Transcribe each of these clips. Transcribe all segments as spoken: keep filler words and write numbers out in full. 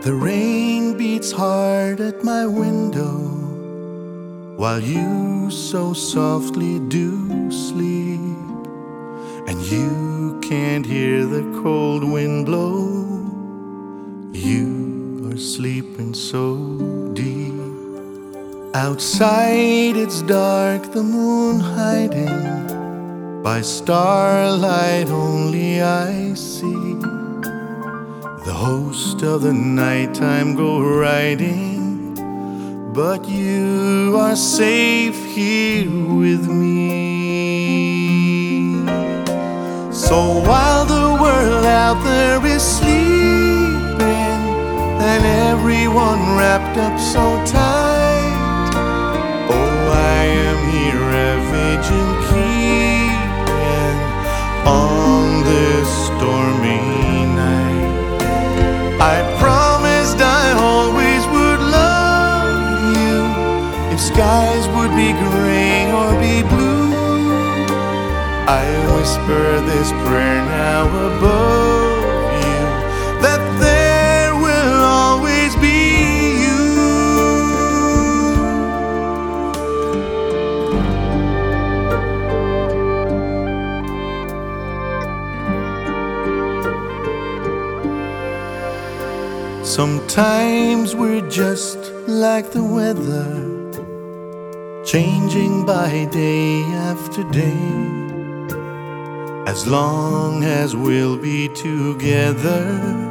The rain beats hard at my window, while you so softly do sleep, and you can't hear the cold wind blow. You are sleeping so deep. Outside it's dark, the moon hiding. By starlight only I see the host of the nighttime go riding, but you are safe here with me. So while the world out there is sleeping and everyone wrapped up so tight, oh, I am here a vigil keeping on this stormy night. I promised I always would love you, if skies would be gray or be blue. I whisper this prayer now above you, that there will always be you. Sometimes we're just like the weather, changing by day after day. As long as we'll be together,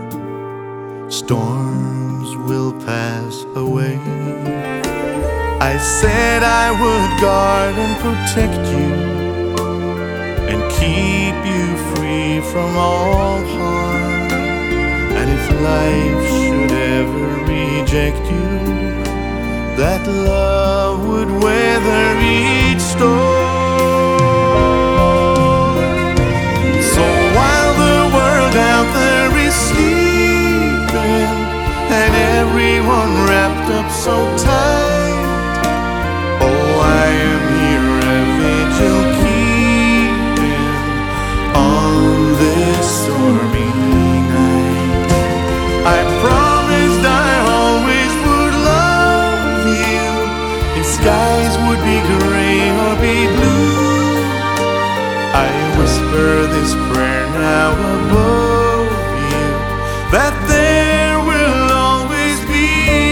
storms will pass away. I said I would guard and protect you and keep you free from all harm. And if life should ever reject you, that love would weather each storm. So while the world out there is sleeping and everyone wrapped up so tight, oh, I am here a vigil keeping on this stormy night. I promised I always would love you, if skies would be gray or be blue. I whisper this prayer now above you, that there will always be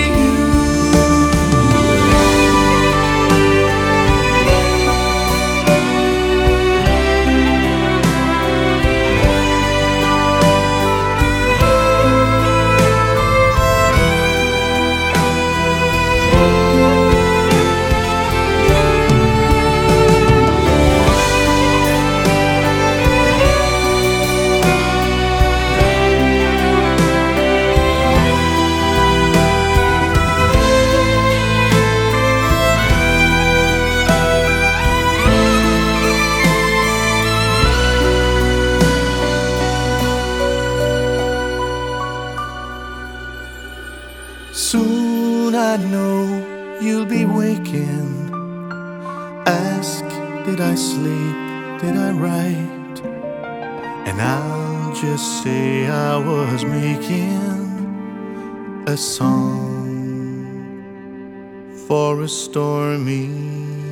Soon I know you'll be waking. Ask, did I sleep, did I write? And I'll just say I was making a song for a stormy